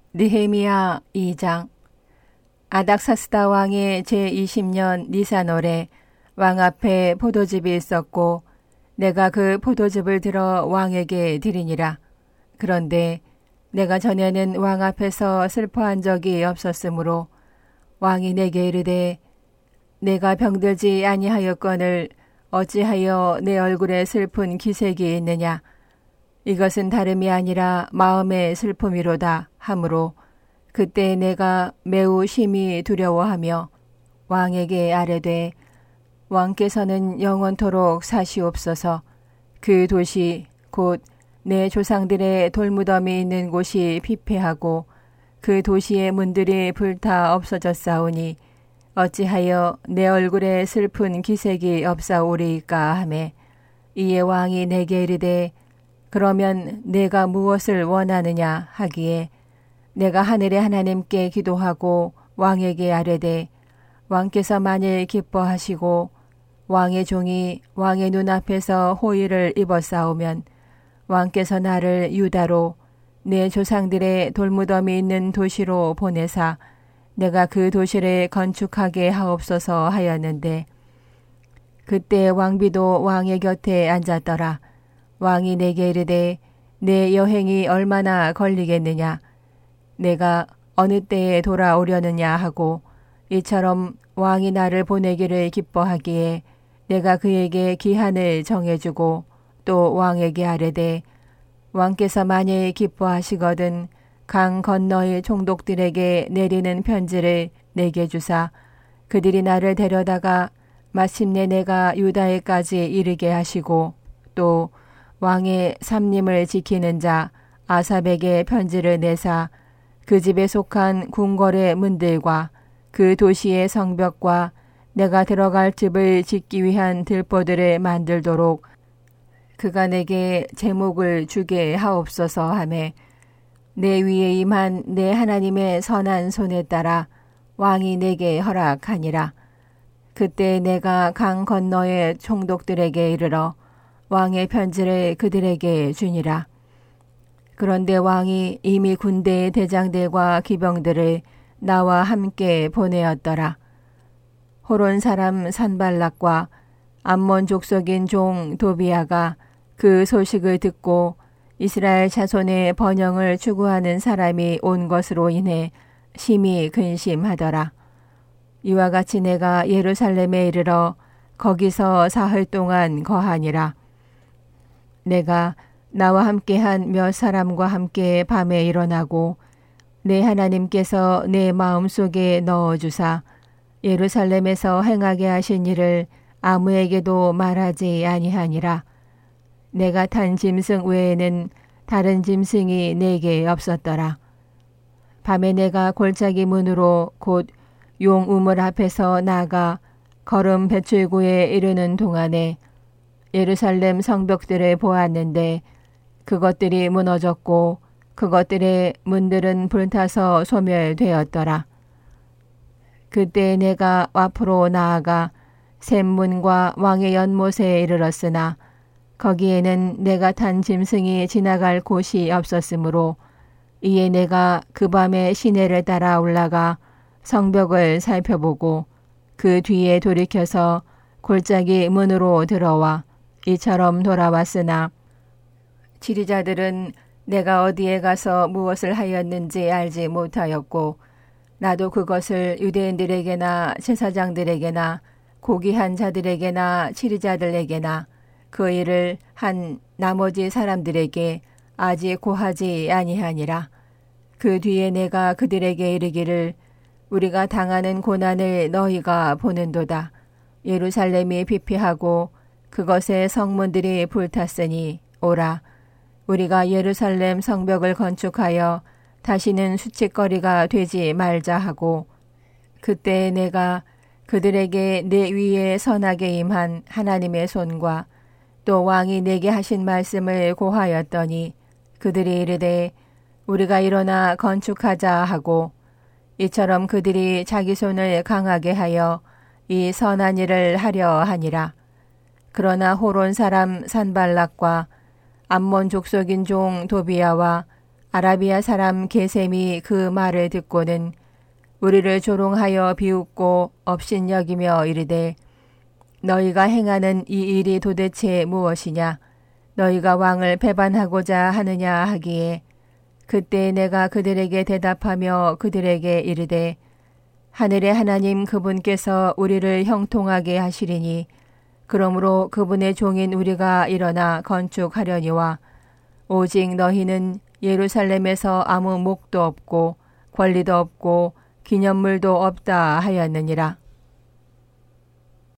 느헤미야 2장. 아닥사스다 왕의 제20년 니산월에 왕 앞에 포도즙이 있었고 내가 그 포도즙을 들어 왕에게 드리니라. 그런데 내가 전에는 왕 앞에서 슬퍼한 적이 없었으므로 왕이 내게 이르되 내가 병들지 아니하였거늘 어찌하여 내 얼굴에 슬픈 기색이 있느냐. 이것은 다름이 아니라 마음의 슬픔이로다 하므로 그때 내가 매우 심히 두려워하며 왕에게 아뢰되 왕께서는 영원토록 사시옵소서. 그 도시 곧 내 조상들의 돌무덤이 있는 곳이 피폐하고 그 도시의 문들이 불타 없어졌사오니 어찌하여 내 얼굴에 슬픈 기색이 없사오리이까 하매 이에 왕이 내게 이르되 그러면 내가 무엇을 원하느냐 하기에 내가 하늘의 하나님께 기도하고 왕에게 아뢰되 왕께서 만일 기뻐하시고 왕의 종이 왕의 눈앞에서 호의를 입었사오면 왕께서 나를 유다로 내 조상들의 돌무덤이 있는 도시로 보내사 내가 그 도시를 건축하게 하옵소서 하였는데 그때 왕비도 왕의 곁에 앉았더라. 왕이 내게 이르되 내 여행이 얼마나 걸리겠느냐. 내가 어느 때에 돌아오려느냐 하고 이처럼 왕이 나를 보내기를 기뻐하기에 내가 그에게 기한을 정해주고 또 왕에게 아뢰되 왕께서 만일 기뻐하시거든 강 건너의 총독들에게 내리는 편지를 내게 주사 그들이 나를 데려다가 마침내 내가 유다에까지 이르게 하시고 또 왕의 삼림을 지키는 자 아삽에게 편지를 내사 그 집에 속한 궁궐의 문들과 그 도시의 성벽과 내가 들어갈 집을 짓기 위한 들보들을 만들도록 그가 내게 제목을 주게 하옵소서 하매 내 위에 임한 내 하나님의 선한 손에 따라 왕이 내게 허락하니라. 그때 내가 강 건너의 총독들에게 이르러 왕의 편지를 그들에게 주니라. 그런데 왕이 이미 군대의 대장들과 기병들을 나와 함께 보내었더라. 호론 사람 산발락과 암몬 족속인 종 도비아가 그 소식을 듣고 이스라엘 자손의 번영을 추구하는 사람이 온 것으로 인해 심히 근심하더라. 이와 같이 내가 예루살렘에 이르러 거기서 사흘 동안 거하니라. 내가 나와 함께한 몇 사람과 함께 밤에 일어나고 내 하나님께서 내 마음속에 넣어주사 예루살렘에서 행하게 하신 일을 아무에게도 말하지 아니하니라. 내가 탄 짐승 외에는 다른 짐승이 내게 없었더라. 밤에 내가 골짜기 문으로 곧 용 우물 앞에서 나가 거름 배출구에 이르는 동안에 예루살렘 성벽들을 보았는데 그것들이 무너졌고 그것들의 문들은 불타서 소멸되었더라. 그때 내가 앞으로 나아가 샘문과 왕의 연못에 이르렀으나 거기에는 내가 탄 짐승이 지나갈 곳이 없었으므로 이에 내가 그 밤에 시내를 따라 올라가 성벽을 살펴보고 그 뒤에 돌이켜서 골짜기 문으로 들어와 이처럼 돌아왔으나 지리자들은 내가 어디에 가서 무엇을 하였는지 알지 못하였고 나도 그것을 유대인들에게나 제사장들에게나 고귀한 자들에게나 지리자들에게나 그 일을 한 나머지 사람들에게 아직 고하지 아니하니라. 그 뒤에 내가 그들에게 이르기를 우리가 당하는 고난을 너희가 보는도다. 예루살렘이 피폐하고 그것의 성문들이 불탔으니 오라. 우리가 예루살렘 성벽을 건축하여 다시는 수치거리가 되지 말자 하고 그때 내가 그들에게 내 위에 선하게 임한 하나님의 손과 또 왕이 내게 하신 말씀을 고하였더니 그들이 이르되 우리가 일어나 건축하자 하고 이처럼 그들이 자기 손을 강하게 하여 이 선한 일을 하려 하니라. 그러나 호론 사람 산발락과 암몬 족속인 종 도비아와 아라비아 사람 게셈이 그 말을 듣고는 우리를 조롱하여 비웃고 업신여기며 이르되 너희가 행하는 이 일이 도대체 무엇이냐? 너희가 왕을 배반하고자 하느냐 하기에 그때 내가 그들에게 대답하며 그들에게 이르되 하늘의 하나님 그분께서 우리를 형통하게 하시리니 그러므로 그분의 종인 우리가 일어나 건축하려니와 오직 너희는 예루살렘에서 아무 목도 없고 권리도 없고 기념물도 없다 하였느니라.